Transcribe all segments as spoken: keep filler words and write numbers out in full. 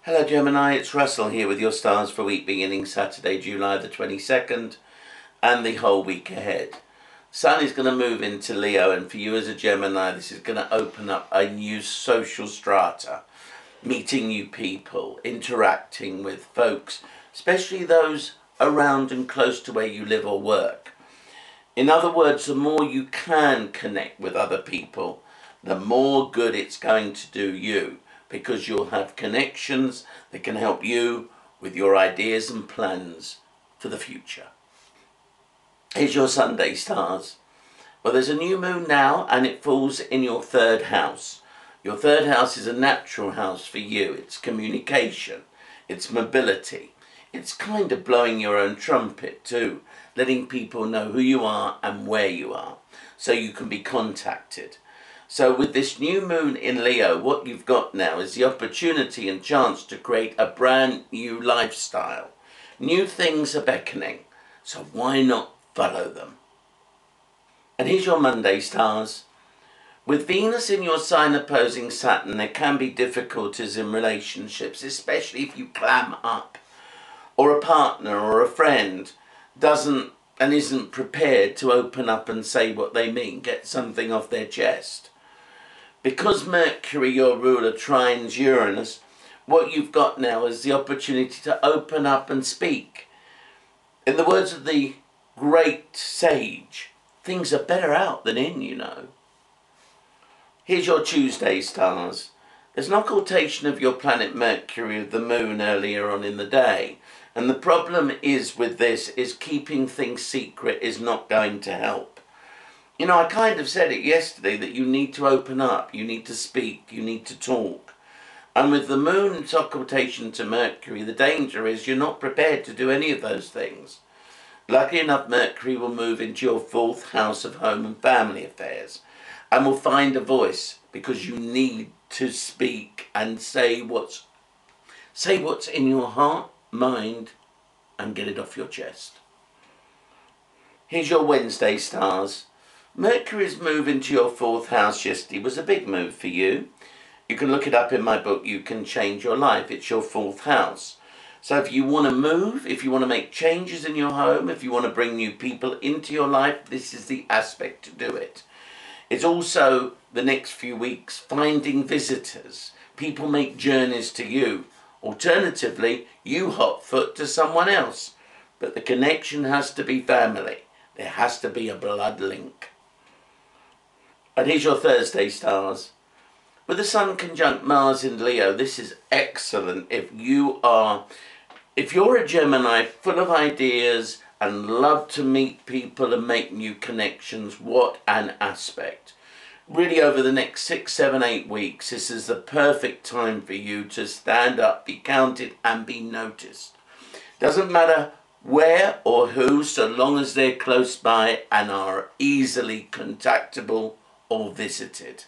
Hello Gemini, it's Russell here with your stars for week beginning Saturday, July the twenty-second and the whole week ahead. Sun is going to move into Leo, and for you as a Gemini, this is going to open up a new social strata, meeting new people, interacting with folks, especially those around and close to where you live or work. In other words, the more you can connect with other people, the more good it's going to do you, because you'll have connections that can help you with your ideas and plans for the future. Here's your Sunday stars. Well, there's a new moon now, and it falls in your third house. Your third house is a natural house for you. It's communication, it's mobility. It's kind of blowing your own trumpet too, letting people know who you are and where you are, so you can be contacted. So with this new moon in Leo, what you've got now is the opportunity and chance to create a brand new lifestyle. New things are beckoning, so why not follow them? And here's your Monday stars. With Venus in your sign opposing Saturn, there can be difficulties in relationships, especially if you clam up, or a partner or a friend doesn't and isn't prepared to open up and say what they mean, get something off their chest. Because Mercury, your ruler, trines Uranus, what you've got now is the opportunity to open up and speak. In the words of the great sage, things are better out than in, you know. Here's your Tuesday stars. There's an occultation of your planet Mercury with the moon earlier on in the day. And the problem is with this is keeping things secret is not going to help. You know, I kind of said it yesterday that you need to open up, you need to speak, you need to talk. And with the moon's occultation to Mercury, the danger is you're not prepared to do any of those things. Lucky enough, Mercury will move into your fourth house of home and family affairs and will find a voice, because you need to speak and say what's, say what's in your heart, mind, and get it off your chest. Here's your Wednesday stars. Mercury's move into your fourth house yesterday was a big move for you. You can look it up in my book, You Can Change Your Life. It's your fourth house. So if you want to move, if you want to make changes in your home, if you want to bring new people into your life, this is the aspect to do it. It's also, the next few weeks, finding visitors. People make journeys to you. Alternatively, you hot foot to someone else. But the connection has to be family. There has to be a blood link. And here's your Thursday stars. With the Sun conjunct Mars in Leo, this is excellent if you are, if you're a Gemini full of ideas and love to meet people and make new connections. What an aspect. Really, over the next six, seven, eight weeks, this is the perfect time for you to stand up, be counted and be noticed. Doesn't matter where or who, so long as they're close by and are easily contactable or visited.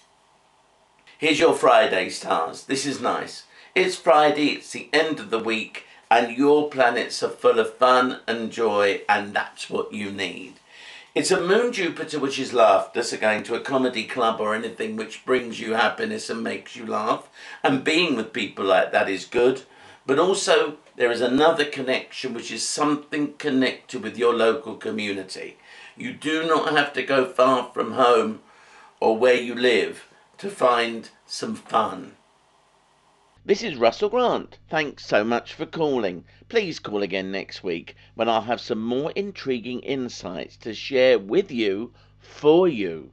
Here's your Friday stars. This is nice. It's Friday, it's the end of the week, and your planets are full of fun and joy, and that's what you need. It's a moon Jupiter, which is laughter, so going to a comedy club or anything which brings you happiness and makes you laugh, and being with people like that is good. But also there is another connection, which is something connected with your local community. You do not have to go far from home or where you live to find some fun. This is Russell Grant. Thanks so much for calling. Please call again next week when I'll have some more intriguing insights to share with you, for you.